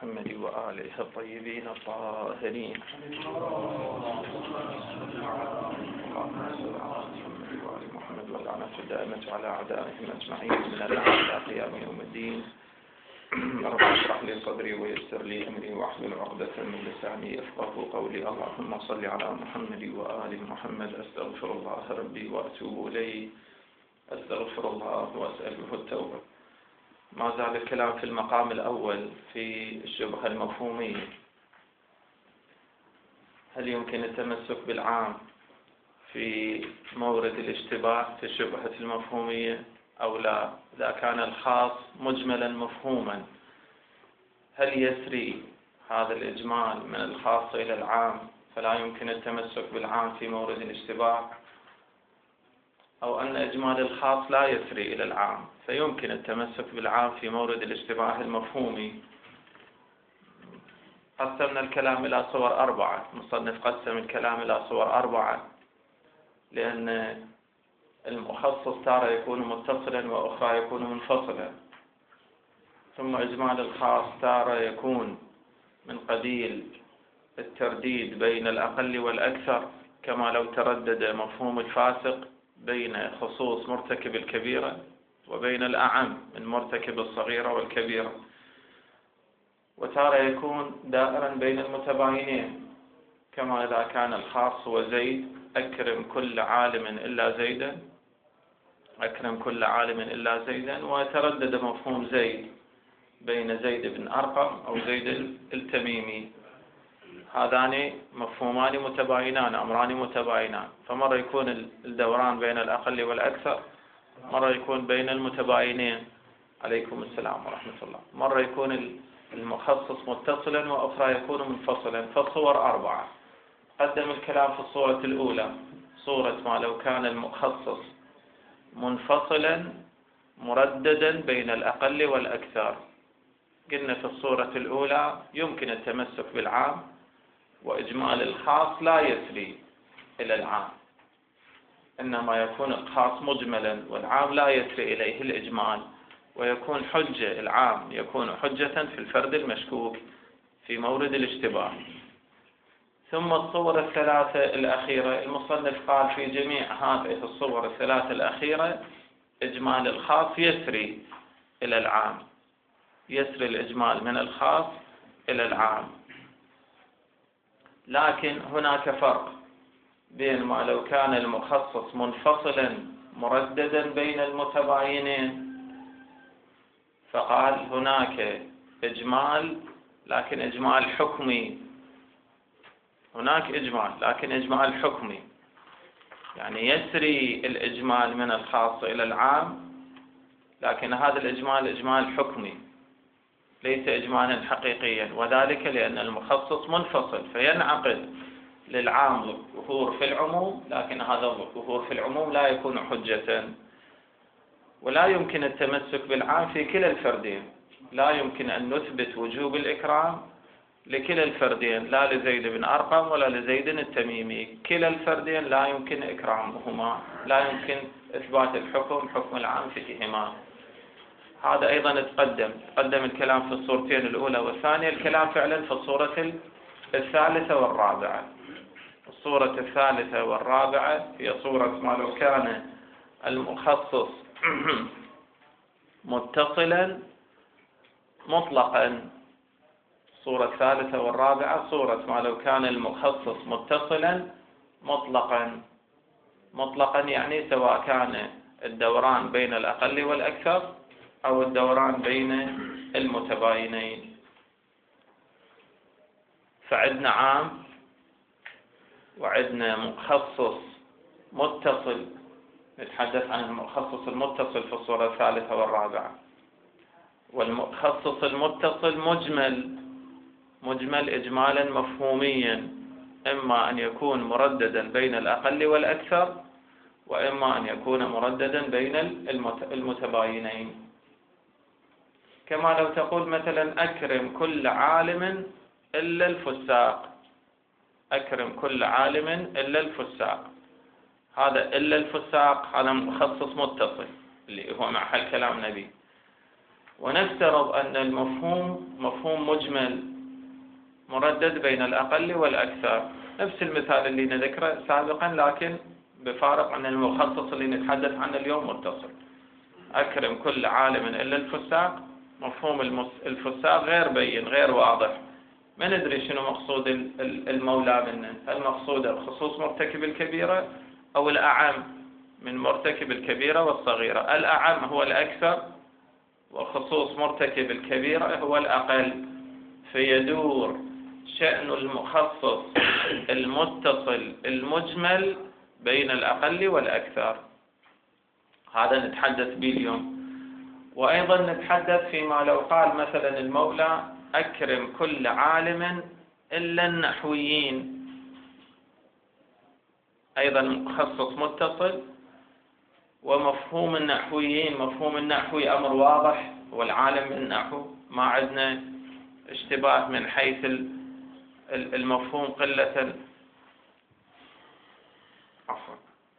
محمد وآله الطيبين الطاهرين. اللهم صل على محمد واللعنة الدائمة على أعدائهم أجمعين من الآن إلى قيام يوم الدين. رب اشرح لي صدري ويسر لي أمري واحلل عقدة من لساني يفقهوا قولي. اللهم صل على محمد وآل محمد. أستغفر الله ربي وأتوب إليه. أستغفر الله وأسأله التوبة. ما زال الكلام في المقام الأول في الشبهة المفهومية. هل يمكن التمسك بالعام في مورد الاشتباه في الشبهة المفهومية أو لا؟ إذا كان الخاص مجملا مفهوما، هل يسري هذا الإجمال من الخاص إلى العام فلا يمكن التمسك بالعام في مورد الاشتباه، أو أن إجمال الخاص لا يسري إلى العام فيمكن التمسك بالعام في مورد الاشتباه المفهومي؟ قسمنا الكلام إلى صور 4. المصنف قسم الكلام إلى صور 4 لأن المخصص تارة يكون متصلا وأخرى يكون منفصلا، ثم إجمال الخاص تارة يكون من قبيل الترديد بين الأقل والأكثر، كما لو تردد مفهوم الفاسق بين خصوص مرتكب الكبيرة وبين الأعم من مرتكب الصغيرة والكبيرة. وتارة يكون دائرا بين المتباينين، كما إذا كان الخاص هو زيد: أكرم كل عالم إلا زيدا، أكرم كل عالم إلا زيدا. ويتردد مفهوم زيد بين زيد بن أرقم أو زيد التميمي. هذان مفهومان متباينان، أمران متباينان، فمرة يكون الدوران بين الأقل والأكثر، مرة يكون بين المتباينين. عليكم السلام ورحمة الله. مرة يكون المخصص متصلا وأخرى يكون منفصلا. فالصور 4. قدم الكلام في الصورة الأولى صورة ما لو كان المخصص منفصلا مرددا بين الأقل والأكثر. قلنا في الصورة الأولى يمكن التمسك بالعام وإجمال الخاص لا يسري إلى العام، إنما يكون الخاص مجملا والعام لا يسري إليه الإجمال، ويكون حجة العام يكون حجة في الفرد المشكوك في مورد الاشتباه. ثم الصور 3 الأخيرة، المصنف قال في جميع هذه الصور 3 الأخيرة إجمال الخاص يسري إلى العام، يسري الإجمال من الخاص إلى العام. لكن هناك فرق بين ما لو كان المخصص منفصلا مرددا بين المتباينين، فقال هناك إجمال لكن إجمال حكمي، هناك إجمال لكن إجمال حكمي، يعني يسري الإجمال من الخاص إلى العام، لكن هذا الإجمال إجمال حكمي ليس إجمالا حقيقيا، وذلك لأن المخصص منفصل فينعقد للعام ظهور في العموم، لكن هذا الظهور في العموم لا يكون حجة. ولا يمكن التمسك بالعام في كلا الفردين، لا يمكن أن نثبت وجوب الإكرام لكلا الفردين، لا لزيد بن أرقم ولا لزيد التميمي. كلا الفردين لا يمكن إكرامهما، لا يمكن إثبات الحكم حكم العام فيهما. هذا أيضا تقدم الكلام في الصورتين الأولى والثانية. الكلام فعلا في الصورة 3 والرابعة. الصورة 3 والرابعة هي صورة ما لو كان المخصص متصلا مطلقا. الصورة 3 والرابعة صورة ما لو كان المخصص متصلا مطلقا يعني سواء كان الدوران بين الأقل والأكثر أو الدوران بين المتباينين. فعندنا عام وعندنا مخصص متصل. نتحدث عن المخصص المتصل في الصورة 3 والرابعة. والمخصص المتصل مجمل إجمالا مفهوميا، إما أن يكون مرددا بين الأقل والأكثر، وإما أن يكون مرددا بين المتباينين. كما لو تقول مثلا أكرم كل عالم إلا الفساق، أكرم كل عالم إلا الفساق. هذا إلا الفساق هذا مخصص متصل اللي هو محل كلام نبي، ونفترض أن المفهوم مفهوم مجمل مردد بين الأقل والأكثر، نفس المثال اللي نذكره سابقا لكن بفارق عن المخصص اللي نتحدث عنه اليوم متصل. أكرم كل عالم إلا الفساق، مفهوم الفساق غير بين غير واضح، ما ندري شنو مقصود المولى منه، هل مقصوده بخصوص مرتكب الكبيرة أو الأعم من مرتكب الكبيرة والصغيرة. الأعم هو الأكثر وخصوص مرتكب الكبيرة هو الأقل، فيدور شأن المخصص المتصل المجمل بين الأقل والأكثر. هذا نتحدث به اليوم. وأيضا نتحدث فيما لو قال مثلا المولى أكرم كل عالم إلا النحويين، أيضا مخصص متصل. ومفهوم النحويين، مفهوم النحوي أمر واضح، والعالم النحو ما عندنا اشتباه من حيث المفهوم قلة. عفوا،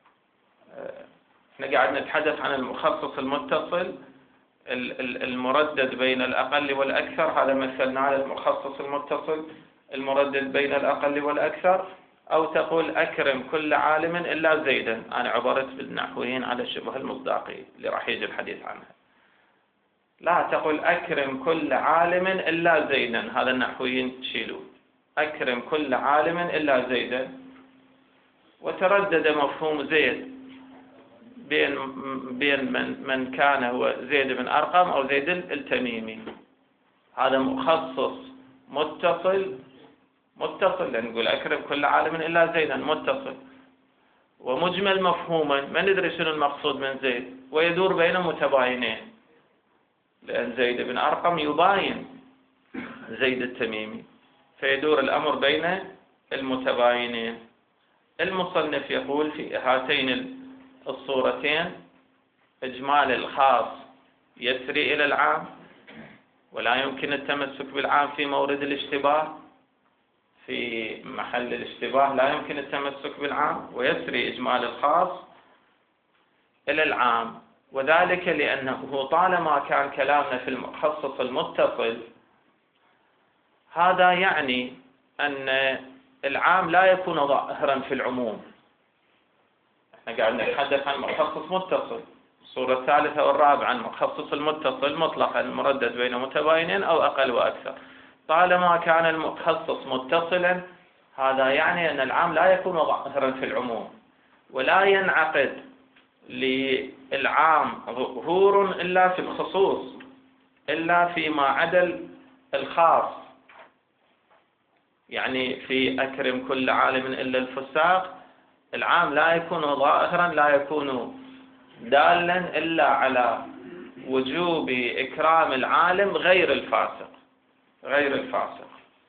احنا قاعد نتحدث عن المخصص المتصل المردد بين الأقل والأكثر، هذا مثلنا على المخصص المتصل المردد بين الأقل والأكثر. أو تقول أكرم كل عالم إلا زيدا، أنا عبرت بالنحويين على شبه المصداقية اللي راح يجي الحديث عنها. لا تقول أكرم كل عالم إلا زيدا، هذا النحويين تشيلوه، أكرم كل عالم إلا زيدا. وتردد مفهوم زيد بين من كان هو زيد بن أرقم أو زيد التميمي. هذا مخصص متصل لأن نقول أكرم كل عالم إلا زيدا متصل، ومجمل مفهوما ما ندري شنو المقصود من زيد، ويدور بين متباينين لأن زيد بن أرقم يباين زيد التميمي، فيدور الأمر بين المتباينين. المصنف يقول في هاتين الصورتين إجمال الخاص يسري إلى العام، ولا يمكن التمسك بالعام في مورد الاشتباه، في محل الاشتباه لا يمكن التمسك بالعام، ويسري إجمال الخاص إلى العام. وذلك لأنه طالما كان كلامنا في المخصص المتصل، هذا يعني أن العام لا يكون ظاهرا في العموم. احنا قاعد نتحدث عن مخصص متصل، الصورة الثالثة والرابعة عن مخصص المتصل مطلقا المردد بين متباينين أو أقل وأكثر. طالما كان المخصص متصلا، هذا يعني أن العام لا يكون ظاهرا في العموم، ولا ينعقد للعام ظهور إلا في الخصوص، إلا فيما عدا الخاص. يعني في أكرم كل عالم إلا الفساق، العام لا يكون ظاهرا، لا يكون دالا إلا على وجوب إكرام العالم غير الفاسق،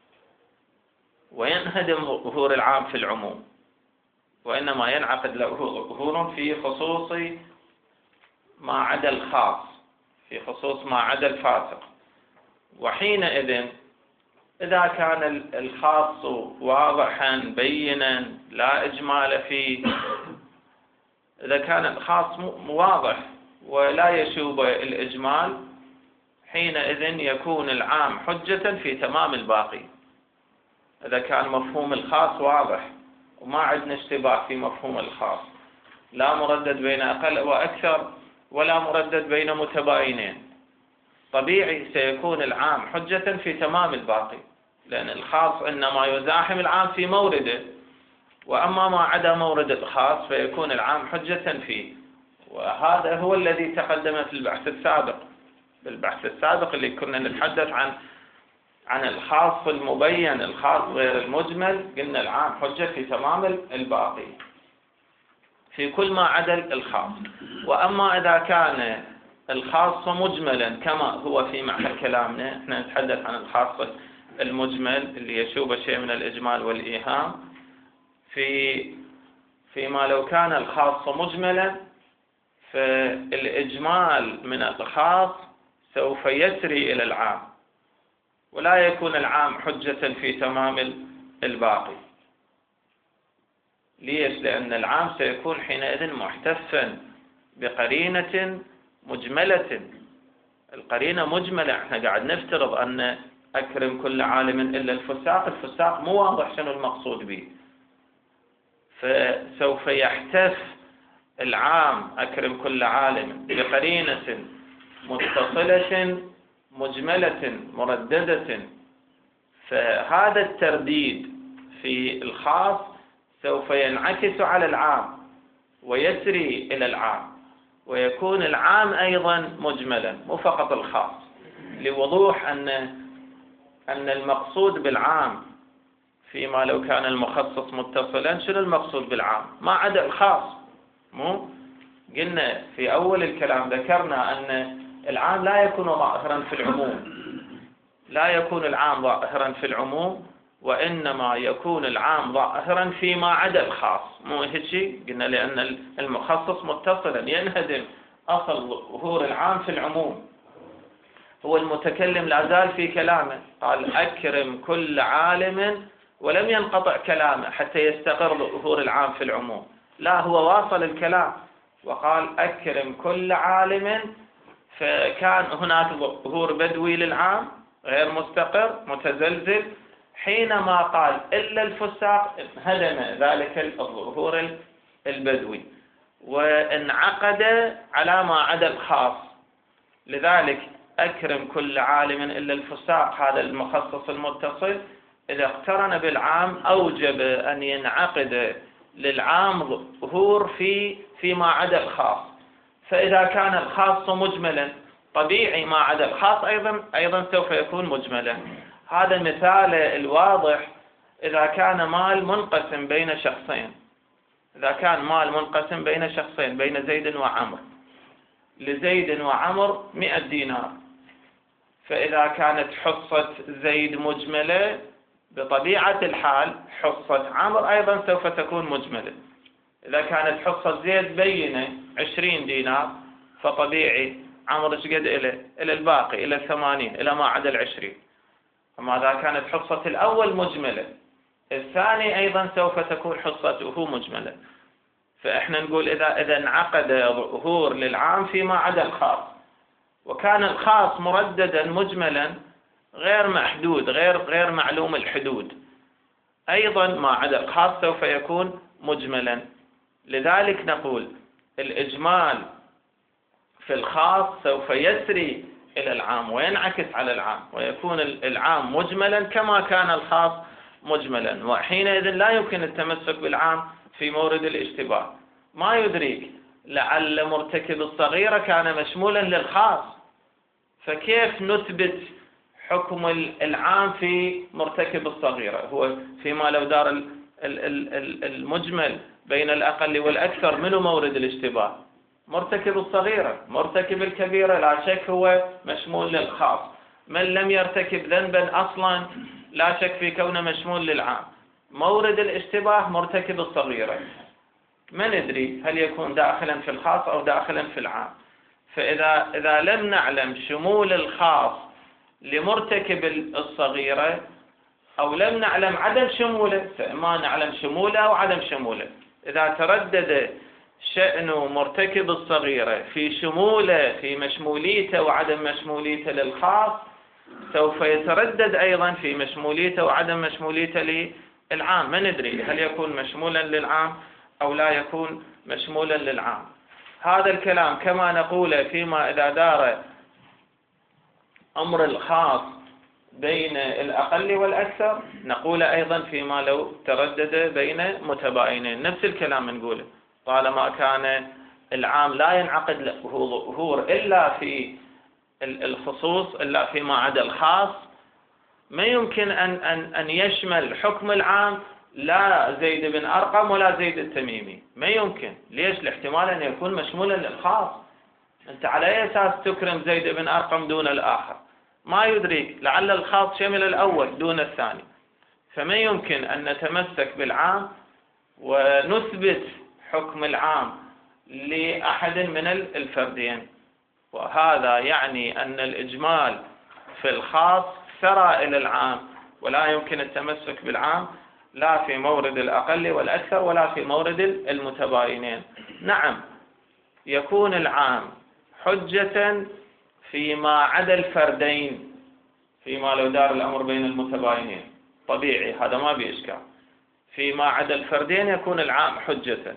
وينهدم ظهور العام في العموم، وإنما ينعقد له ظهور في خصوص ما عدا الخاص، في خصوص ما عدا الفاسق. وحينئذ إذا كان الخاص واضحا بينا لا إجمال فيه، إذا كان الخاص واضح ولا يشوب الإجمال، حينئذ يكون العام حجة في تمام الباقي. إذا كان مفهوم الخاص واضح وما عندنا اشتباه في مفهوم الخاص، لا مردد بين أقل وأكثر ولا مردد بين متباينين، طبيعي سيكون العام حجة في تمام الباقي، لأن الخاص إنما يزاحم العام في مورده، وأما ما عدا مورد الخاص فيكون العام حجة فيه. وهذا هو الذي تقدم في البحث السابق. بالبحث السابق اللي كنا نتحدث عن الخاص المبين، الخاص غير المجمل، قلنا العام حجة في تمام الباقي في كل ما عدا الخاص. وأما إذا كان الخاص مجملا كما هو في محل كلامنا، احنا نتحدث عن الخاص المجمل اللي يشوب شيء من الإجمال والإيهام، فيما لو كان الخاص مجملا فالإجمال من الخاص سوف يسري إلى العام، ولا يكون العام حجة في تمام الباقي. ليش؟ لأن العام سيكون حينئذ محتفا بقرينة مجملة. القرينة مجملة، احنا قاعد نفترض أن أكرم كل عالم إلا الفساق، الفساق مو واضح شنو المقصود به، فسوف يحتف العام أكرم كل عالم بقرينة متصلة مجملة مرددة، فهذا الترديد في الخاص سوف ينعكس على العام ويسري إلى العام، ويكون العام أيضا مجملا مو فقط الخاص، لوضوح أن المقصود بالعام فيما لو كان المخصص متصلا. شنو المقصود بالعام؟ ما عدا الخاص. مو قلنا في أول الكلام ذكرنا أن العام لا يكون ظاهرا في العموم، لا يكون العام ظاهرا في العموم، وإنما يكون العام ظاهرا فيما عدا الخاص. مو هيك شيء قلنا؟ لأن المخصص متصلا ينهدم أصل ظهور العام في العموم. هو المتكلم لا زال في كلامه، قال أكرم كل عالم، ولم ينقطع كلامه حتى يستقر ظهور العام في العموم، لا، هو واصل الكلام وقال أكرم كل عالم، فكان هناك ظهور بدوي للعام غير مستقر متزلزل، حينما قال إلا الفساق هدم ذلك الظهور البدوي وانعقد على ما عدا الخاص. لذلك أكرم كل عالم إلا الفساق، هذا المخصص المتصل إذا اقترن بالعام أوجب أن ينعقد للعام ظهور فيما عدا الخاص. فإذا كان الخاص مجملا طبيعي ما عدا الخاص أيضا سوف يكون مجملا. هذا المثال الواضح إذا كان مال منقسم بين شخصين، إذا كان مال منقسم بين شخصين، بين زيد وعمر، لزيد وعمر 100 دينار، فإذا كانت حصة زيد مجملة بطبيعة الحال حصة عمر أيضا سوف تكون مجملة. إذا كانت حصة زيد بينة 20 دينار فطبيعي عمر ايش قد إلى الباقي، إلى 80، إلى ما عدا 20. أما إذا كانت حصة الأول مجملة الثاني أيضا سوف تكون حصته مجملة. فإحنا نقول إذا انعقد ظهور للعام فيما عدا الخاص، وكان الخاص مرددا مجملا غير محدود غير معلوم الحدود، أيضا ما عدا الخاص سوف يكون مجملا. لذلك نقول الإجمال في الخاص سوف يسري إلى العام وينعكس على العام، ويكون العام مجملا كما كان الخاص مجملا، وحينئذ لا يمكن التمسك بالعام في مورد الاشتباه. ما يدريك لعل مرتكب الصغيرة كان مشمولا للخاص، فكيف نثبت حكم العام في مرتكب الصغيرة؟ هو فيما لو دار المجمل بين الأقل والأكثر، منه مورد الاشتباه؟ مرتكب الصغيرة. مرتكب الكبيرة لا شك هو مشمول للخاص. من لم يرتكب ذنبا أصلا لا شك في كونه مشمول للعام. مورد الاشتباه مرتكب الصغيرة، ما ندري هل يكون داخلا في الخاص أو داخلا في العام. فإذا لم نعلم شمول الخاص لمرتكب الصغيرة، أو لم نعلم عدم شموله، فإما نعلم شموله أو عدم شموله. إذا تردد شأن مرتكب الصغيرة في شموله، في مشموليته وعدم مشموليته للخاص، سوف يتردد أيضا في مشموليته وعدم مشموليته للعام. ما ندري هل يكون مشمولا للعام أو لا يكون مشمولا للعام. هذا الكلام كما نقول فيما إذا دار أمر الخاص بين الأقل والأكثر، نقول أيضا فيما لو تردد بين متباينين، نفس الكلام نقوله. طالما كان العام لا ينعقد له ظهور إلا في الخصوص، إلا فيما عدا الخاص، ما يمكن أن يشمل حكم العام لا زيد بن أرقم ولا زيد التميمي. ما يمكن. ليش؟ الاحتمال أن يكون مشمولا للخاص. أنت على أي أساس تكرم زيد بن أرقم دون الآخر؟ ما يدريك، لعل الخاص شمل الأول دون الثاني. فما يمكن أن نتمسك بالعام ونثبت حكم العام لأحد من الفردين. وهذا يعني أن الإجمال في الخاص سرى إلى العام، ولا يمكن التمسك بالعام لا في مورد الأقل والأكثر ولا في مورد المتباينين. نعم، يكون العام حجة فيما عدا الفردين، فيما لو دار الأمر بين المتباينين طبيعي هذا ما بإشكال، فيما عدا الفردين يكون العام حجة،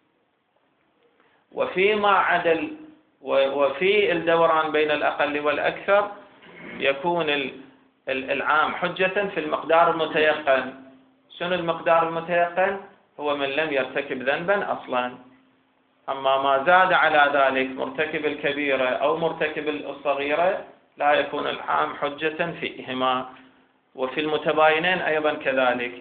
وفيما عدا وفي الدوران بين الأقل والأكثر يكون العام حجة في المقدار المتيقن. شنو المقدار المتيقن؟ هو من لم يرتكب ذنبا أصلا. أما ما زاد على ذلك مرتكب الكبيرة أو مرتكب الصغيرة لا يكون العام حجة فيهما. وفي المتباينين أيضا كذلك،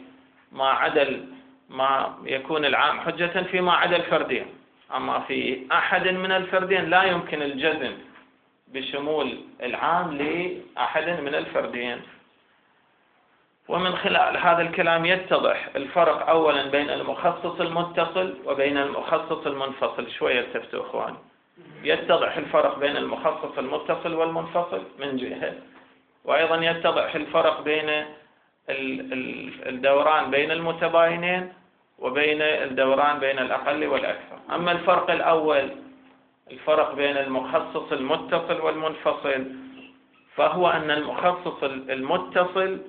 ما يكون العام حجة فيما عدا الفردين. أما في أحد من الفردين لا يمكن الجزم بشمول العام لأحد من الفردين. ومن خلال هذا الكلام يتضح الفرق أولا بين المخصص المتصل وبين المخصص المنفصل. شوية التفتوا إخواني. يتضح الفرق بين المخصص المتصل والمنفصل من جهة، وأيضا يتضح الفرق بين الدوران بين المتباينين وبين الدوران بين الأقل والأكثر. أما الفرق الأول، الفرق بين المخصص المتصل والمنفصل، فهو أن المخصص المتصل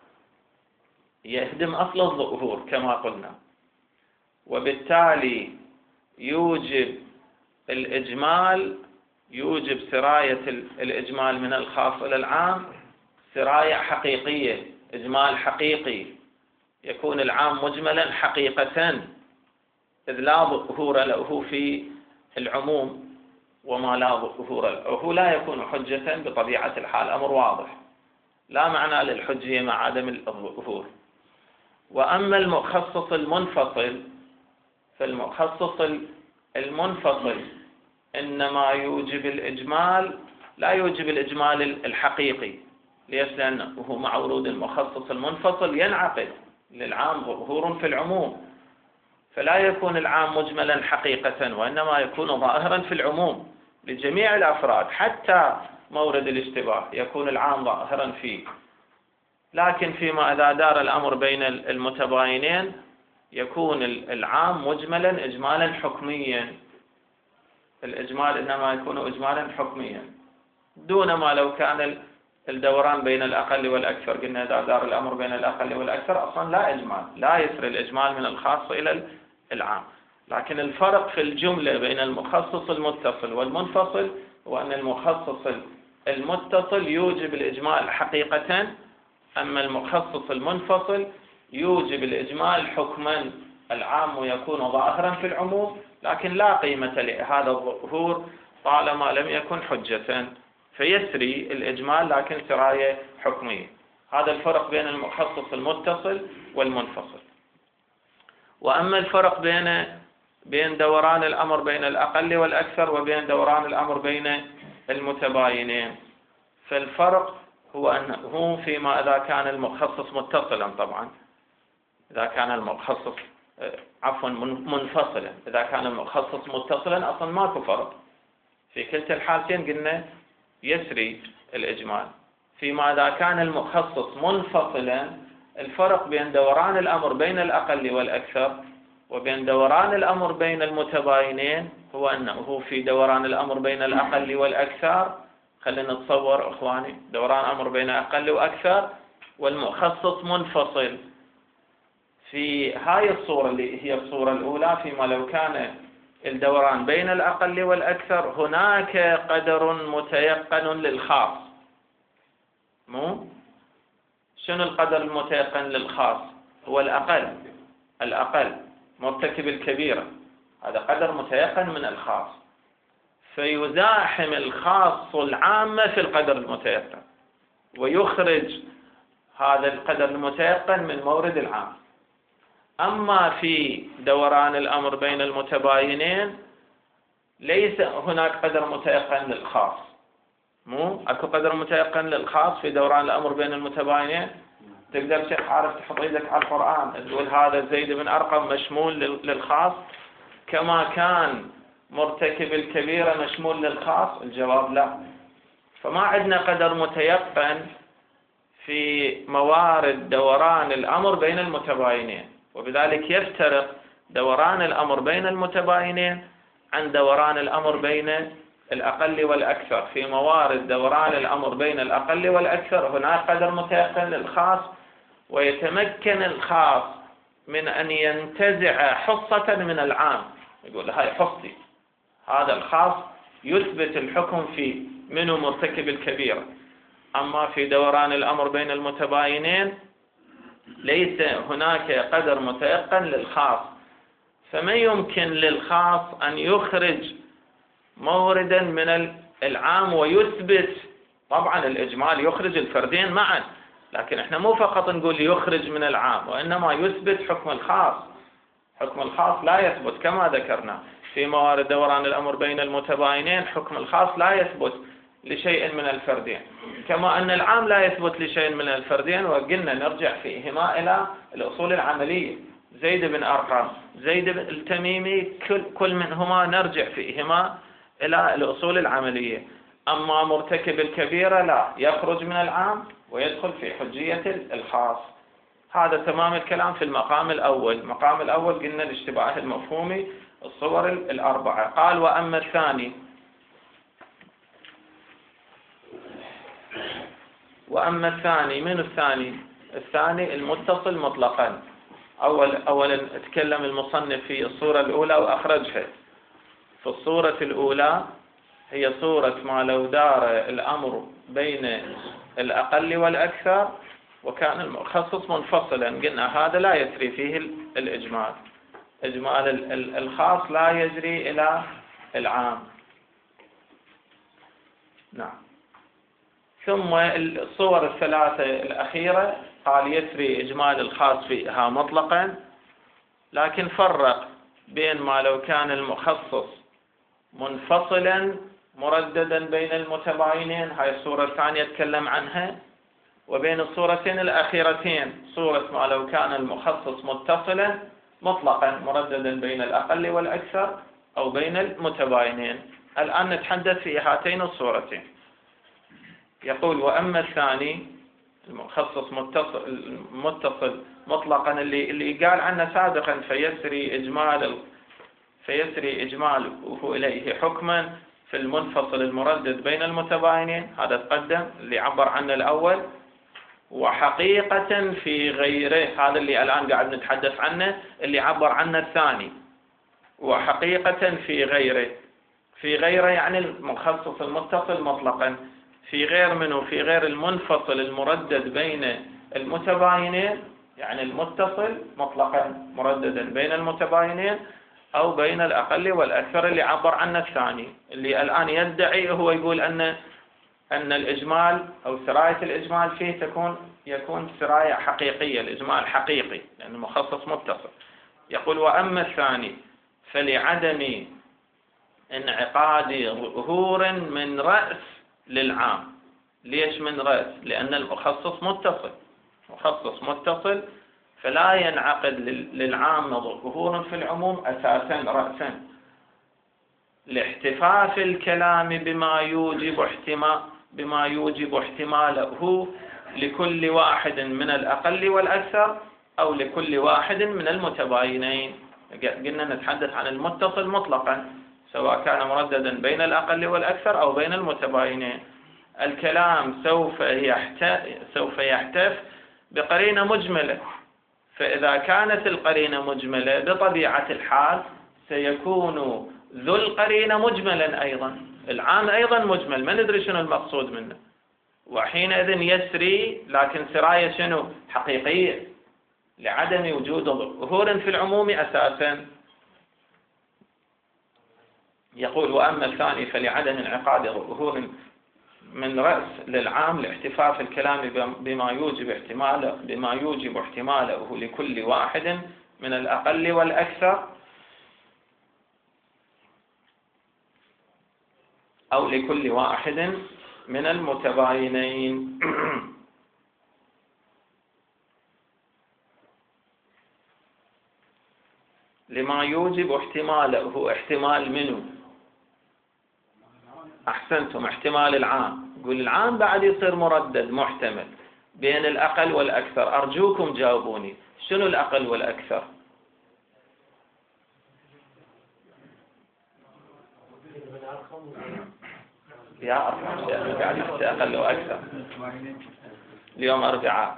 يهدم أصل الظهور كما قلنا، وبالتالي يوجب الإجمال، يوجب سراية الإجمال من الخاص إلى العام سراية حقيقية، إجمال حقيقي، يكون العام مجملا حقيقة، إذ لا ظهور له في العموم، وما لا ظهور له هو لا يكون حجة بطبيعة الحال، أمر واضح، لا معنى للحجية مع عدم الظهور. وأما المخصص المنفصل، فالمخصص المنفصل إنما يوجب الإجمال، لا يوجب الإجمال الحقيقي. ليش؟ لأنه مع ورود المخصص المنفصل ينعقد للعام ظهور في العموم، فلا يكون العام مجملا حقيقة، وإنما يكون ظاهرا في العموم لجميع الأفراد، حتى مورد الاشتباه يكون العام ظاهرا فيه. لكن فيما إذا دار الأمر بين المتباينين يكون العام مجملا إجمالا حكميا. الإجمال إنما يكون إجمالا حكميا، دون ما لو كان الدوران بين الأقل والأكثر. قلنا إذا دار الأمر بين الأقل والأكثر أصلا لا إجمال، لا يسري الإجمال من الخاص إلى العام. لكن الفرق في الجملة بين المخصص المتصل والمنفصل هو أن المخصص المتصل يوجب الإجمال حقيقة، أما المخصص المنفصل يوجب الإجمال حكما، العام يكون ظاهرا في العموم لكن لا قيمة لهذا الظهور طالما لم يكن حجة، فيسري الإجمال لكن سراية حكمية. هذا الفرق بين المخصص المتصل والمنفصل. وأما الفرق بين دوران الأمر بين الأقل والأكثر وبين دوران الأمر بين المتباينين، فالفرق هو أنه فيما إذا كان المخصص متصلا، طبعا إذا كان المخصص منفصلا، إذا كان المخصص متصلا أصلا ماكو فرق، في كلتا الحالتين قلنا يسري الإجمال. فيما إذا كان المخصص منفصلا، الفرق بين دوران الأمر بين الأقل والأكثر وبين دوران الأمر بين المتباينين هو أنه في دوران الأمر بين الأقل والأكثر، خلينا نتصور إخواني دوران أمر بين أقل وأكثر والمخصص منفصل. في هاي الصورة اللي هي الصورة الأولى، فيما لو كان الدوران بين الأقل والأكثر هناك قدر متيقن للخاص. شنو القدر المتيقن للخاص؟ هو الأقل مرتكب الكبيرة، هذا قدر متيقن من الخاص، فيزاحم الخاص العامة في القدر المتيقن ويخرج هذا القدر المتيقن من مورد العام. أما في دوران الأمر بين المتباينين ليس هناك قدر متيقن للخاص. أكو قدر متيقن للخاص في دوران الأمر بين المتباينين. تقدر شيخ عارف تحط ايدك على القرآن تقول هذا زيد بن أرقم مشمول للخاص كما كان مرتكب الكبيرة مشمول للخاص؟ الجواب لا. فما عندنا قدر متيقن في موارد دوران الأمر بين المتباينين، وبذلك يفترق دوران الأمر بين المتباينين عن دوران الأمر بين الأقل والأكثر. في موارد دوران الأمر بين الأقل والأكثر هناك قدر متيقن للخاص، ويتمكن الخاص من أن ينتزع حصة من العام، يقول هاي حصتي، هذا الخاص يثبت الحكم فيه منه مرتكب الكبيرة. أما في دوران الأمر بين المتباينين ليس هناك قدر متيقن للخاص، فما يمكن للخاص أن يخرج موردا من العام ويثبت. طبعا الإجمال يخرج الفردين معا، لكن احنا مو فقط نقول يخرج من العام، وإنما يثبت حكم الخاص. حكم الخاص لا يثبت كما ذكرنا في موارد دوران الأمر بين المتباينين، حكم الخاص لا يثبت لشيء من الفردين، كما أن العام لا يثبت لشيء من الفردين. وقلنا نرجع فيهما إلى الأصول العملية، زيد بن أرقم، زيد بن التميمي، كل منهما نرجع فيهما إلى الأصول العملية. أما مرتكب الكبيرة لا، يخرج من العام ويدخل في حجية الخاص. هذا تمام الكلام في المقام الأول. المقام الأول قلنا الاشتباه المفهومي، الصور الأربعة. قال وأما الثاني، وأما الثاني من الثاني؟ الثاني المتصل مطلقا. أولا اتكلم المصنف في الصورة الأولى وأخرجها. في الصورة الأولى هي صورة ما لو دار الأمر بين الأقل والأكثر وكان المخصص منفصلا، قلنا هذا لا يسري فيه الإجمال. إجمال الخاص لا يجري إلى العام. نعم. ثم الصور الثلاثة الأخيرة قال يسري إجمال الخاص فيها مطلقا، لكن فرق بين ما لو كان المخصص منفصلا مرددا بين المتباينين، هاي الصورة الثانية تكلم عنها، وبين الصورتين الأخيرتين صورة ما لو كان المخصص متصلا مطلقا مرددا بين الأقل والأكثر أو بين المتباينين. الآن نتحدث في هاتين الصورتين. يقول وأما الثاني المخصص متصل مطلقا اللي قال عنه سابقا، فيسري إجماله إليه حكما في المنفصل المردد بين المتباينين، هذا تقدم اللي عبر عنه الأول. وحقيقة في غيره، هذا اللي الآن قاعد نتحدث عنه اللي عبر عنه الثاني. وحقيقة في غيره يعني المخصص المتصل مطلقا، في غير منه، في غير المنفصل المردد بين المتباينين، يعني المتصل مطلقا مرددا بين المتباينين أو بين الأقل والأكثر اللي عبر عنه الثاني، اللي الآن يدعي هو يقول أن الإجمال أو سراية الإجمال فيه يكون سراية حقيقية، الإجمال حقيقي لأنه مخصص متصل. يقول وأما الثاني فلعدم انعقاد ظهور من رأس للعام. ليش من رأس؟ لأن المخصص متصل فلا ينعقد للعام ظهور في العموم أساسا رأسا، لاحتفاف الكلام بما يوجب احتماله لكل واحد من الأقل والأكثر أو لكل واحد من المتباينين. قلنا نتحدث عن المتصل مطلقا سواء كان مرددا بين الأقل والأكثر أو بين المتباينين. الكلام سوف يحتف بقرينة مجملة، فإذا كانت القرينة مجملة بطبيعة الحال سيكون ذو القرينة مجملا أيضا، العام أيضا مجمل، ما ندري شنو المقصود منه، وحينئذ يسري، لكن سراية شنو؟ حقيقية لعدم وجود ظهور في العموم أساسا. يقول وأما الثاني فلعدم انعقاد ظهور من رأس للعام لاحتفاف الكلام بما يوجب احتماله لكل واحد من الأقل والأكثر أو لكل واحد من المتباينين. لما يوجب احتماله، احتمال منه؟ أحسنتم، احتمال العام. قول العام بعد يصير مردد محتمل بين الأقل والأكثر. أرجوكم جاوبوني، شنو الأقل والأكثر؟ يا أرحم شيخنا قاعد يحكي أقل وأكثر. اليوم أربعاء.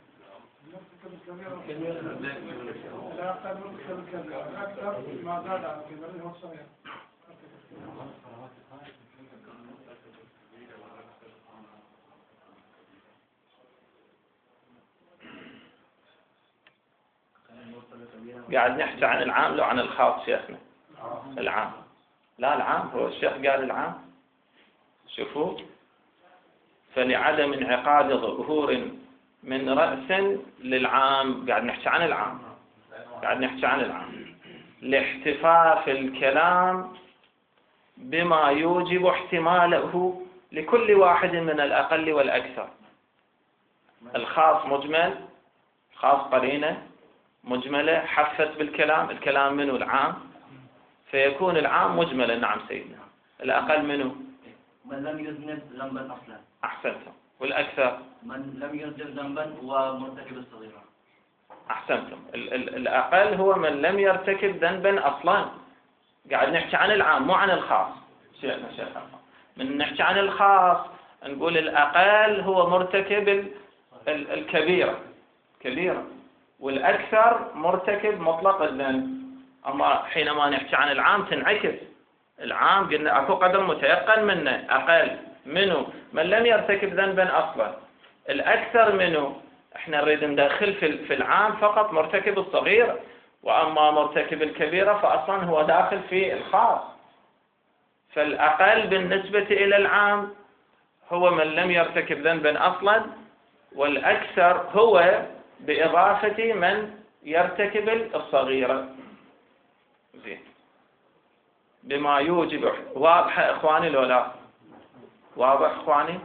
قاعد نحكي عن العام لو عن الخاص شيخنا؟ العام. لا العام، هو الشيخ قال العام. شوفوا، فلعدم انعقاد ظهور من رأس للعام، قاعد نحكي عن العام، قاعد نحكي عن العام، لاحتفاف الكلام بما يوجب احتماله لكل واحد من الأقل والأكثر. الخاص مجمل، خاص قرينة مجملة حفت بالكلام، الكلام منه العام، فيكون العام مجملا. نعم سيدنا. الأقل منه من لم يذنب ذنبا أصلا. أحسنتم. والأكثر من لم يذنب ذنبا ومرتكب الصغيرة. أحسنتم. الأقل هو من لم يرتكب ذنبا أصلا. قاعد نحكي عن العام مو عن الخاص. شيخنا من نحكي عن الخاص نقول الأقل هو مرتكب الكبيرة كبيرة، والأكثر مرتكب مطلق الذنب. أما حينما نحكي عن العام تنعكس. العام قلنا أكو قدر متيقن منه، أقل منه من لم يرتكب ذنبا أصلا. الأكثر منه احنا نريد ندخل في العام فقط مرتكب الصغيرة، وأما مرتكب الكبيرة فأصلا هو داخل في الخاص. فالأقل بالنسبة إلى العام هو من لم يرتكب ذنبا أصلا، والأكثر هو بإضافة من يرتكب الصغيرة. زين. بما يوجب. واضح إخواني لو لا؟ واضح إخواني؟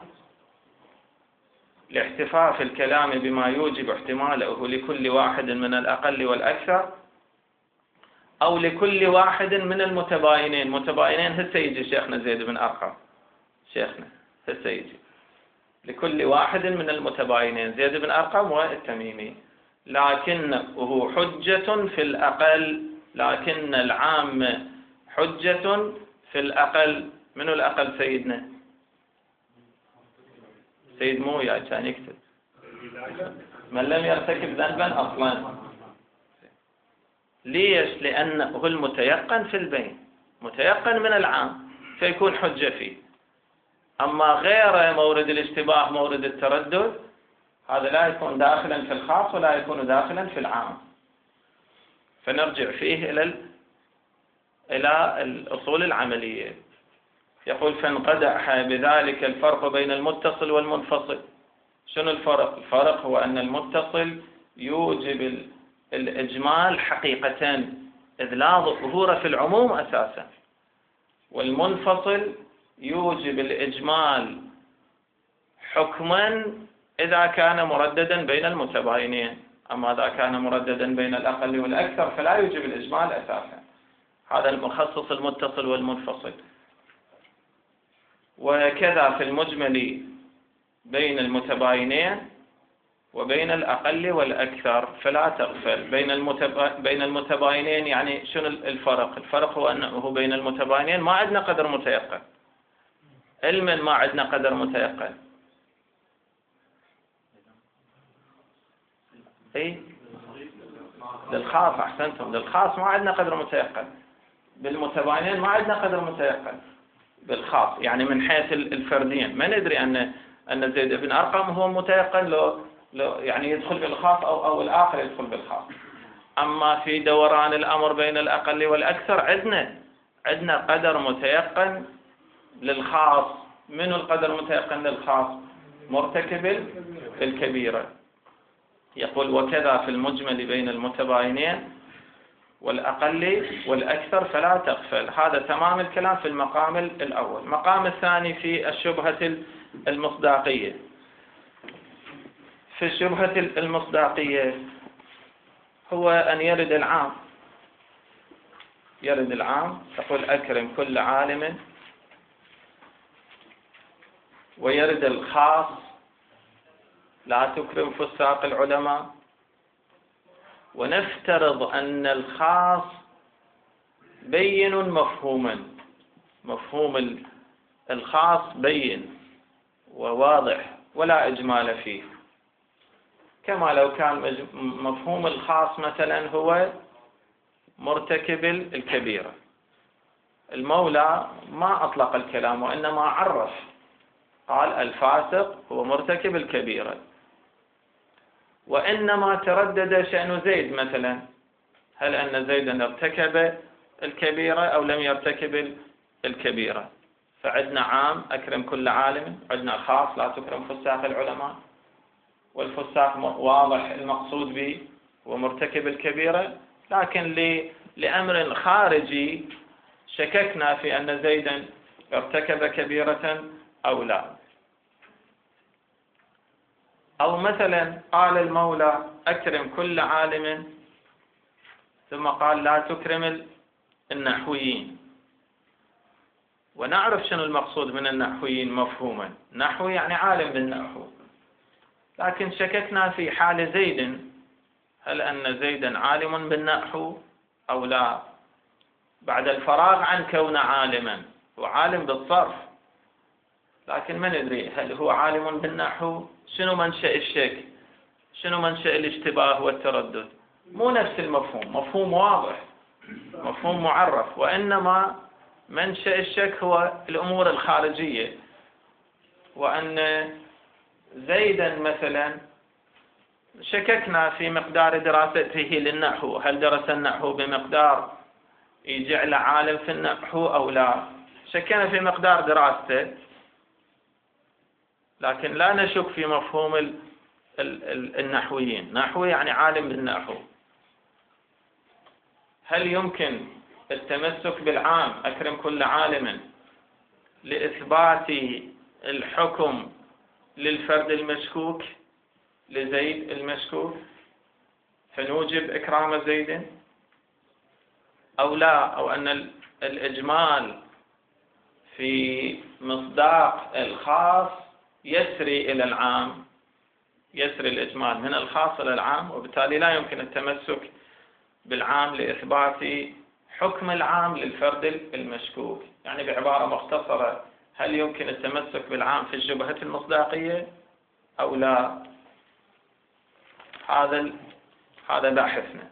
لاحتفاف الكلام بما يوجب احتماله لكل واحد من الأقل والأكثر، أو لكل واحد من المتباينين. متباينين هسه يجي شيخنا زيد بن أرقم، شيخنا هسه يجي لكل واحد من المتباينين، زيد بن أرقم والتميمي. لكنه حجة في الأقل، لكن العام حجة في الأقل. من الأقل سيدنا؟ سيد مويا كان يكتب من لم يرتكب ذنبا أصلا. ليش؟ لأنه المتيقن في البين، متيقن من العام فيكون حجة فيه. أما غير مورد الاشتباه مورد التردد هذا لا يكون داخلا في الخاص ولا يكون داخلا في العام. فنرجع فيه إلى الأصول العملية. يقول فانقدح بذلك الفرق بين المتصل والمنفصل. شنو الفرق؟ الفرق هو أن المتصل يوجب الإجمال حقيقة إذ لا ظهور في العموم أساسا، والمنفصل يوجب الإجمال حكما إذا كان مرددا بين المتباينين. أما إذا كان مرددا بين الأقل والأكثر فلا يوجب الإجمال أساسا. هذا المخصص المتصل والمنفصل. وكذا في المجمل بين المتباينين وبين الأقل والأكثر فلا تغفل. بين المتباينين يعني شنو الفرق؟ الفرق هو أنه بين المتباينين ما عندنا قدر متيقن. علما ما عندنا قدر متيقن. اي للخاص. احسنتم. للخاص ما عندنا قدر متيقن. بالمتباينين ما عندنا قدر متيقن. بالخاص يعني من حيث الفردين ما ندري ان زيد بن أرقم هو متيقن لو يعني يدخل بالخاص او الاخر يدخل بالخاص. اما في دوران الامر بين الاقل والاكثر عندنا قدر متيقن للخاص. من القدر المتيقن للخاص؟ مرتكب الكبيرة. يقول وكذا في المجمل بين المتباينين والأقل والأكثر فلا تغفل. هذا تمام الكلام في المقام الأول. المقام الثاني في الشبهة المصداقية. في الشبهة المصداقية هو أن يرد العام. يرد العام تقول أكرم كل عالم، ويرد الخاص لا تكرم فساق العلماء. ونفترض أن الخاص بين مفهوما، مفهوم الخاص بين وواضح ولا إجمال فيه، كما لو كان مفهوم الخاص مثلا هو مرتكب الكبيرة. المولى ما أطلق الكلام وإنما عرف، قال الفاسق هو مرتكب الكبيرة، وإنما تردد شأن زيد مثلا، هل أن زيدا ارتكب الكبيرة أو لم يرتكب الكبيرة؟ فعندنا عام أكرم كل عالم، عندنا خاص لا تكرم فساق العلماء، والفساق واضح المقصود به ومرتكب الكبيرة، لكن لأمر خارجي شككنا في أن زيدا ارتكب كبيرة أو لا. أو مثلا قال المولى أكرم كل عالم، ثم قال لا تكرم النحويين، ونعرف شنو المقصود من النحويين مفهوما، نحوي يعني عالم بالنحو، لكن شككنا في حال زيد، هل أن زيدا عالم بالنحو أو لا، بعد الفراغ عن كونه عالما، هو عالم بالصرف، لكن ما ندري هل هو عالم بالنحو. شنو منشأ الشك؟ شنو منشأ الاشتباه والتردد؟ مو نفس المفهوم، مفهوم واضح، مفهوم معرف، وإنما منشأ الشك هو الأمور الخارجية، وأن زيدا مثلا شككنا في مقدار دراسته للنحو، هل درس النحو بمقدار يجعل عالم في النحو أو لا، شكنا في مقدار دراسته، لكن لا نشك في مفهوم النحويين. نحوي يعني عالم بالنحو. هل يمكن التمسك بالعام أكرم كل عالم لإثبات الحكم للفرد المشكوك لزيد المشكوك فنوجب إكرام زيد أو لا؟ أو أن الإجمال في مصداق الخاص يسري إلى العام، يسري الإجمال من الخاص إلى العام، وبالتالي لا يمكن التمسك بالعام لإثبات حكم العام للفرد المشكوك. يعني بعبارة مختصرة، هل يمكن التمسك بالعام في الشبهة المصداقية أو لا؟ هذا باحثنا.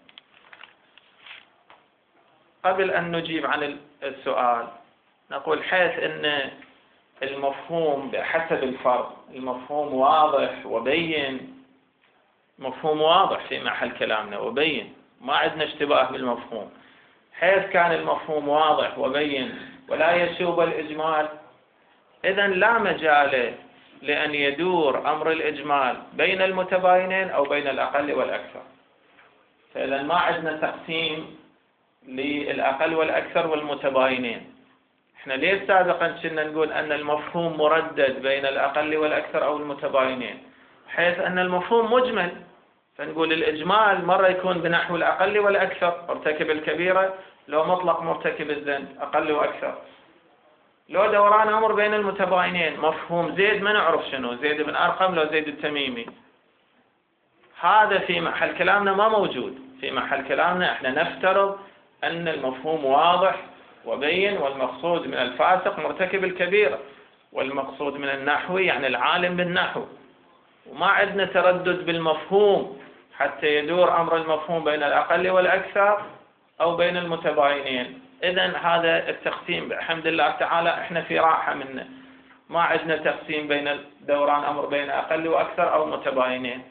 قبل أن نجيب عن السؤال نقول حيث أن المفهوم بحسب الفرد المفهوم واضح وبين، مفهوم واضح في محل كلامنا وبين، ما عندنا اشتباه بالمفهوم، حيث كان المفهوم واضح وبين ولا يشوب الإجمال، إذن لا مجال لأن يدور أمر الإجمال بين المتباينين أو بين الأقل والأكثر. فإذن ما عندنا تقسيم للأقل والأكثر والمتباينين. احنا ليش سابقا كنا نقول أن المفهوم مردد بين الأقل والأكثر أو المتباينين، حيث أن المفهوم مجمل، فنقول الإجمال مرة يكون بنحو الأقل والأكثر، مرتكب الكبيرة لو مطلق مرتكب الذنب أقل وأكثر، لو دوران أمر بين المتباينين مفهوم زيد ما نعرف شنو، زيد بن أرقم لو زيد التميمي، هذا في محل كلامنا ما موجود. في محل كلامنا احنا نفترض أن المفهوم واضح وبين، والمقصود من الفاسق مرتكب الكبيرة، والمقصود من النحوي يعني العالم بالنحو، وما عندنا تردد بالمفهوم حتى يدور أمر المفهوم بين الأقل والأكثر أو بين المتباينين. إذن هذا التقسيم بحمد الله تعالى احنا في راحة منه، ما عندنا تقسيم بين دوران أمر بين أقل وأكثر أو متباينين.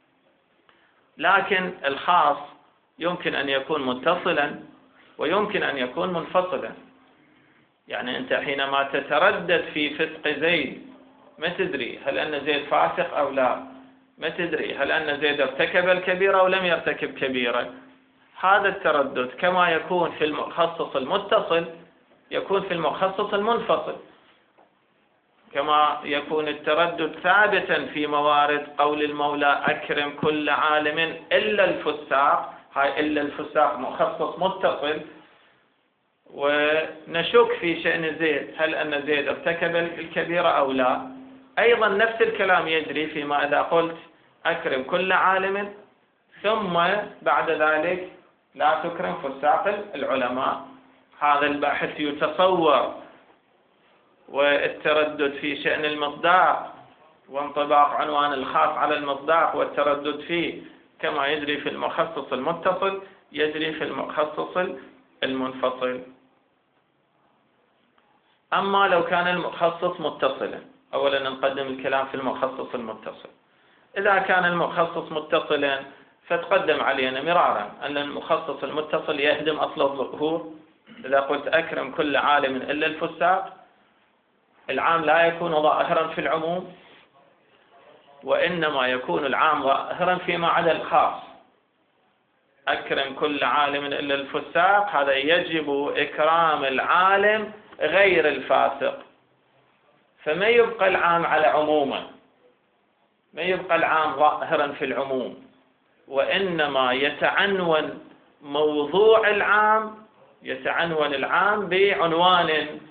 لكن الخاص يمكن أن يكون متصلا ويمكن أن يكون منفصلا. يعني أنت حينما تتردد في فسق زيد ما تدري هل أن زيد فاسق أو لا، ما تدري هل أن زيد ارتكب الكبيرة أو لم يرتكب كبيرة. هذا التردد كما يكون في المخصص المتصل يكون في المخصص المنفصل، كما يكون التردد ثابتا في موارد قول المولى أكرم كل عالم إلا الفساق، هاي إلا الفساق مخصص متصل، ونشك في شأن زيد هل أن زيد ارتكب الكبيرة أو لا. أيضا نفس الكلام يجري فيما إذا قلت أكرم كل عالم ثم بعد ذلك لا تكرم فساق العلماء. هذا الباحث يتصور والتردد في شأن المصداق وانطباق عنوان الخاص على المصداق والتردد فيه كما يجري في المخصص المتصل يجري في المخصص المنفصل. أما لو كان المخصص متصلا، أولا نقدم الكلام في المخصص المتصل. إذا كان المخصص متصلا فتقدم علينا مرارا أن المخصص المتصل يهدم أصل الظهور. إذا قلت أكرم كل عالم إلا الفساق، العام لا يكون ظاهرا في العموم، وإنما يكون العام ظاهرا فيما عدا الخاص. أكرم كل عالم إلا الفساق، هذا يجب إكرام العالم غير الفاسق، فما يبقى العام على عموما، ما يبقى العام ظاهرا في العموم، وإنما يتعنون موضوع العام، يتعنون العام بعنوان.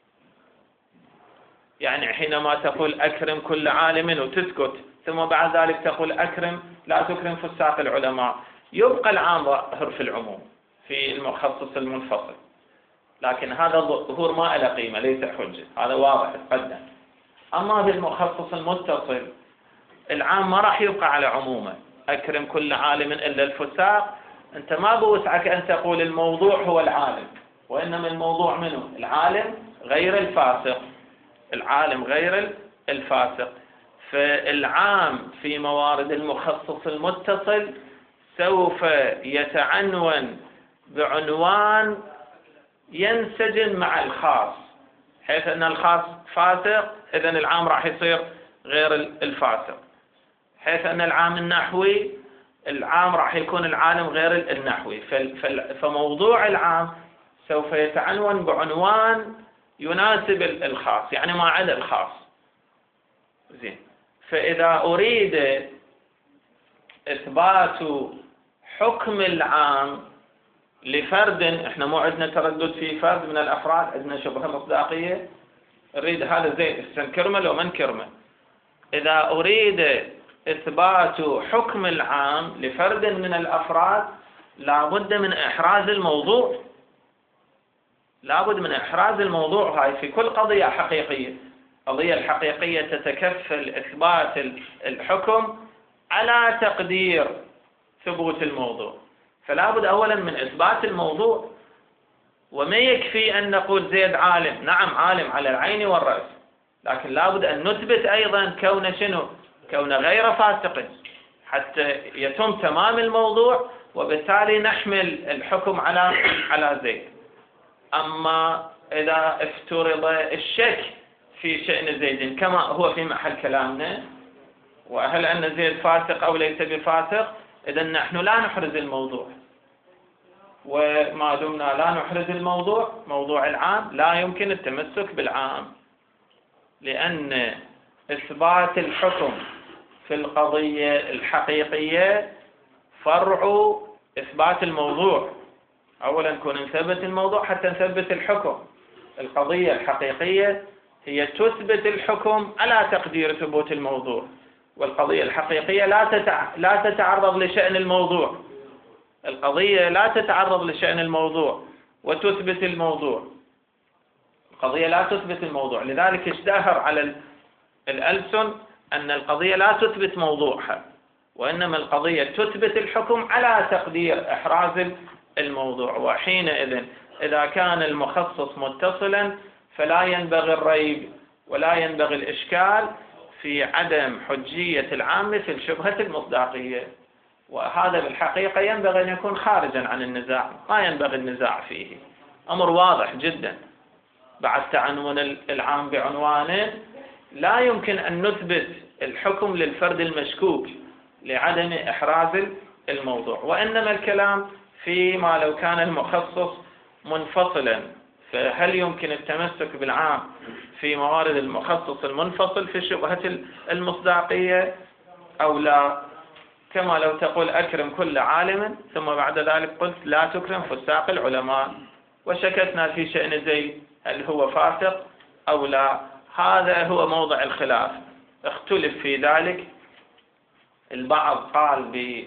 يعني حينما تقول أكرم كل عالم وتسكت، ثم بعد ذلك تقول أكرم لا تكرم فساق العلماء، يبقى العام ظاهر في العموم في المخصص المنفصل، لكن هذا الظهور ما له قيمة، ليس حجة، هذا واضح تقدم. أما في المخصص المتصل العام ما راح يبقى على عمومه، أكرم كل عالم إلا الفساق، أنت ما بوسعك أن تقول الموضوع هو العالم، وإنما الموضوع منه العالم غير الفاسق، العالم غير الفاسق. فالعام في موارد المخصص المتصل سوف يتعنون بعنوان ينسجم مع الخاص، حيث أن الخاص فاسق إذن العام راح يصير غير الفاسق، حيث أن العام النحوي العام راح يكون العالم غير النحوي. فموضوع العام سوف يتعنون بعنوان يناسب الخاص، يعني ما عدا الخاص. زين، فإذا أريد إثبات حكم العام لفرد، احنا مو عندنا تردد في فرد من الأفراد، عندنا شبهة مصداقية، نريد هذا زين استنكرمه لو ما نكرمه. إذا أريد إثبات حكم العام لفرد من الأفراد لابد من إحراز الموضوع، لابد من إحراز الموضوع. هاي في كل قضية حقيقية، القضية الحقيقية تتكفل إثبات الحكم على تقدير ثبوت الموضوع، فلا بد أولا من إثبات الموضوع. وما يكفي أن نقول زيد عالم، نعم عالم على العين والرأس، لكن لا بد أن نثبت أيضا كون شنو؟ كون غير فاسق، حتى يتم تمام الموضوع، وبالتالي نحمل الحكم على زيد. أما إذا افترض الشك في شأن زيد كما هو في محل كلامنا، وهل أن زيد فاسق أو ليس بفاسق، إذن نحن لا نحرز الموضوع. وما دمنا لا نحرز الموضوع، موضوع العام، لا يمكن التمسك بالعام، لأن إثبات الحكم في القضية الحقيقية فرع إثبات الموضوع. أولا نكون نثبت الموضوع حتى نثبت الحكم. القضية الحقيقية هي تثبت الحكم على تقدير ثبوت الموضوع، والقضية الحقيقية لا تتعرض لشأن الموضوع، القضية لا تتعرض لشأن الموضوع وتثبت الموضوع، القضية لا تثبت الموضوع. لذلك اشتهر على الألسن أن القضية لا تثبت موضوعها، وإنما القضية تثبت الحكم على تقدير إحراز الموضوع. وحينئذ إذا كان المخصص متصلا فلا ينبغي الريب ولا ينبغي الإشكال في عدم حجية العام في الشبهة المصداقية، وهذا بالحقيقة ينبغي أن يكون خارجا عن النزاع، ما ينبغي النزاع فيه، أمر واضح جدا. بعد تعنون العام بعنوانه لا يمكن أن نثبت الحكم للفرد المشكوك لعدم إحراز الموضوع، وإنما الكلام فيما لو كان المخصص منفصلا، فهل يمكن التمسك بالعام في موارد المخصص المنفصل في شبهة المصداقية أو لا؟ كما لو تقول أكرم كل عالم ثم بعد ذلك قلت لا تكرم فساق العلماء، وشكتنا في شأن زيد هل هو فاسق أو لا. هذا هو موضع الخلاف، اختلف في ذلك. البعض قال